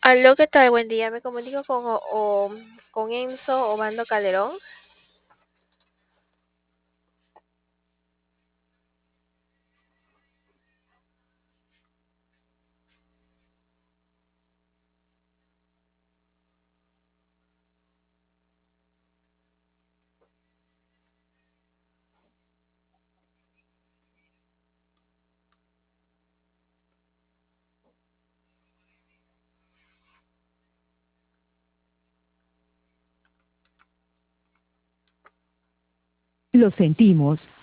Aló, ¿qué tal? Buen día. Me comunico con Enzo Obando Calderón. Lo sentimos,